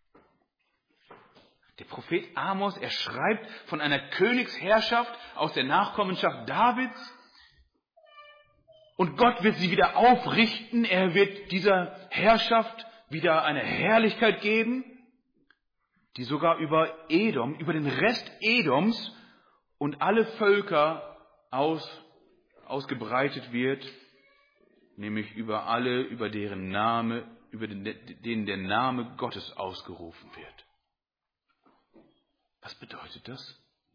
Der Prophet Amos, er schreibt von einer Königsherrschaft aus der Nachkommenschaft Davids. Und Gott wird sie wieder aufrichten. Er wird dieser Herrschaft wieder eine Herrlichkeit geben, die sogar über Edom, über den Rest Edoms und alle Völker ausgebreitet wird, nämlich über alle, über denen der Name Gottes ausgerufen wird. Was bedeutet das?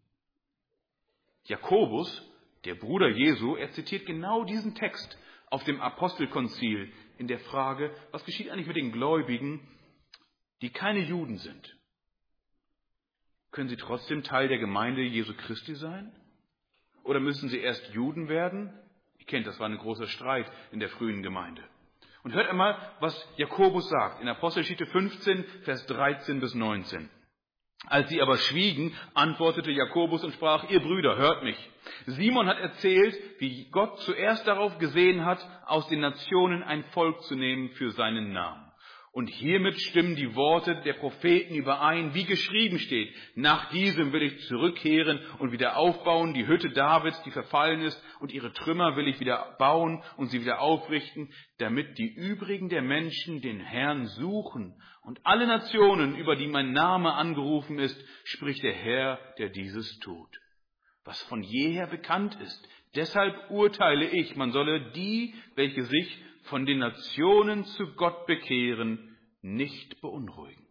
Jakobus, der Bruder Jesu, er zitiert genau diesen Text auf dem Apostelkonzil in der Frage, was geschieht eigentlich mit den Gläubigen, die keine Juden sind? Können sie trotzdem Teil der Gemeinde Jesu Christi sein? Oder müssen sie erst Juden werden? Ihr kennt, das war ein großer Streit in der frühen Gemeinde. Und hört einmal, was Jakobus sagt in Apostelgeschichte 15, Vers 13 bis 19. Als sie aber schwiegen, antwortete Jakobus und sprach, ihr Brüder, hört mich. Simon hat erzählt, wie Gott zuerst darauf gesehen hat, aus den Nationen ein Volk zu nehmen für seinen Namen. Und hiermit stimmen die Worte der Propheten überein, wie geschrieben steht. Nach diesem will ich zurückkehren und wieder aufbauen, die Hütte Davids, die verfallen ist, und ihre Trümmer will ich wieder bauen und sie wieder aufrichten, damit die übrigen der Menschen den Herrn suchen. Und alle Nationen, über die mein Name angerufen ist, spricht der Herr, der dieses tut. Was von jeher bekannt ist, deshalb urteile ich, man solle die, welche sich von den Nationen zu Gott bekehren, nicht beunruhigen.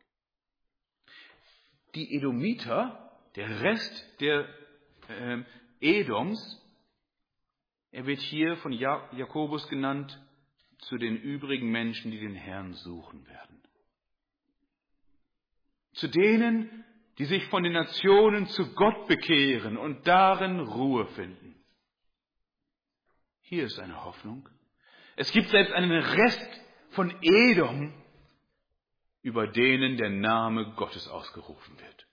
Die Edomiter, der Rest der Edoms, er wird hier von Jakobus genannt, zu den übrigen Menschen, die den Herrn suchen werden. Zu denen, die sich von den Nationen zu Gott bekehren und darin Ruhe finden. Hier ist eine Hoffnung. Es gibt selbst einen Rest von Edom, über denen der Name Gottes ausgerufen wird.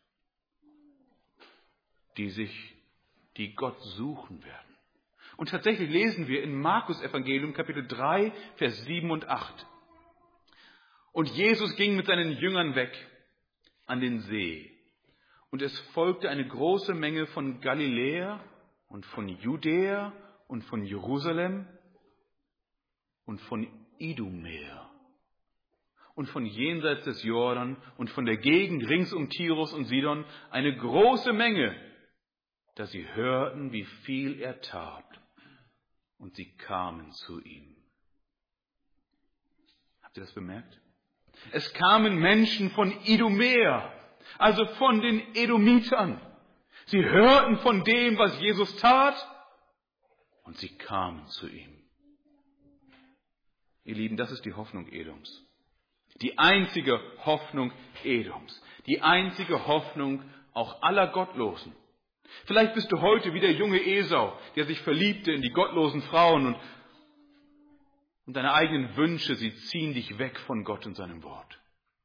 Die Gott suchen werden. Und tatsächlich lesen wir in Markus Evangelium Kapitel 3, Vers 7 und 8. Und Jesus ging mit seinen Jüngern weg an den See. Und es folgte eine große Menge von Galiläa und von Judäa und von Jerusalem und von Idumea und von jenseits des Jordan und von der Gegend rings um Tyrus und Sidon eine große Menge, dass sie hörten, wie viel er tat, und sie kamen zu ihm. Habt ihr das bemerkt? Es kamen Menschen von Idumea, also von den Edomitern. Sie hörten von dem, was Jesus tat, und sie kamen zu ihm. Ihr Lieben, das ist die Hoffnung Edoms. Die einzige Hoffnung Edoms. Die einzige Hoffnung auch aller Gottlosen. Vielleicht bist du heute wie der junge Esau, der sich verliebte in die gottlosen Frauen und deine eigenen Wünsche, sie ziehen dich weg von Gott und seinem Wort.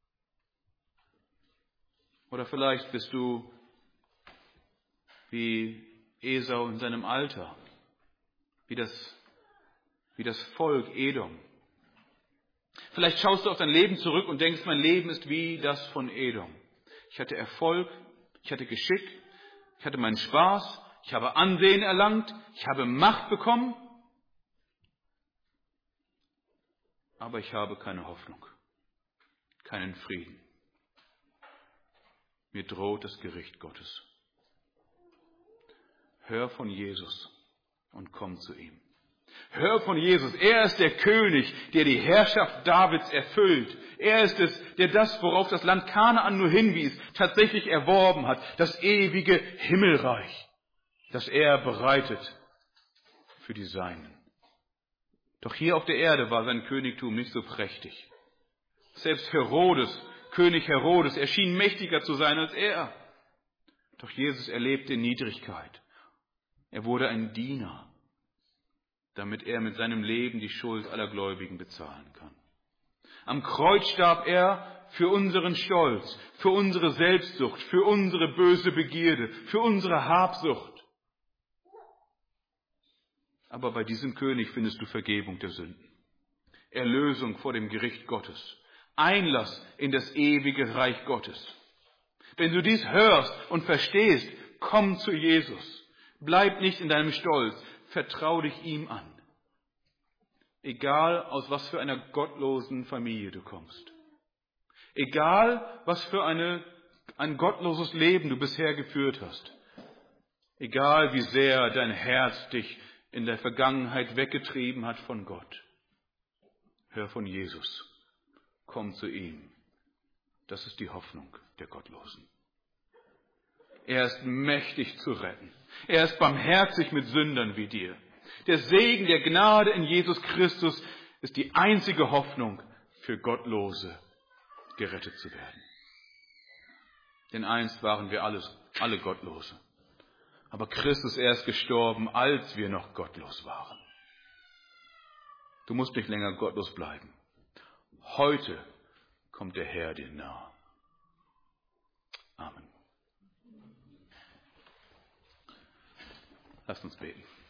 Oder vielleicht bist du wie Esau in seinem Alter, wie das Volk Edom. Vielleicht schaust du auf dein Leben zurück und denkst, mein Leben ist wie das von Edom. Ich hatte Erfolg, ich hatte Geschick, ich hatte meinen Spaß, ich habe Ansehen erlangt, ich habe Macht bekommen, aber ich habe keine Hoffnung, keinen Frieden. Mir droht das Gericht Gottes. Hör von Jesus und komm zu ihm. Hör von Jesus. Er ist der König, der die Herrschaft Davids erfüllt. Er ist es, der das, worauf das Land Kanaan nur hinwies, tatsächlich erworben hat. Das ewige Himmelreich, das er bereitet für die Seinen. Doch hier auf der Erde war sein Königtum nicht so prächtig. Selbst Herodes, König Herodes, erschien mächtiger zu sein als er. Doch Jesus erlebte Niedrigkeit. Er wurde ein Diener, damit er mit seinem Leben die Schuld aller Gläubigen bezahlen kann. Am Kreuz starb er für unseren Stolz, für unsere Selbstsucht, für unsere böse Begierde, für unsere Habsucht. Aber bei diesem König findest du Vergebung der Sünden, Erlösung vor dem Gericht Gottes, Einlass in das ewige Reich Gottes. Wenn du dies hörst und verstehst, komm zu Jesus. Bleib nicht in deinem Stolz, vertrau dich ihm an. Egal aus was für einer gottlosen Familie du kommst. Egal was für ein gottloses Leben du bisher geführt hast. Egal wie sehr dein Herz dich in der Vergangenheit weggetrieben hat von Gott. Hör von Jesus. Komm zu ihm. Das ist die Hoffnung der Gottlosen. Er ist mächtig zu retten. Er ist barmherzig mit Sündern wie dir. Der Segen der Gnade in Jesus Christus ist die einzige Hoffnung für Gottlose, gerettet zu werden. Denn einst waren wir alle Gottlose. Aber Christus, er ist gestorben, als wir noch gottlos waren. Du musst nicht länger gottlos bleiben. Heute kommt der Herr dir nahe. Amen. Lasst uns beten.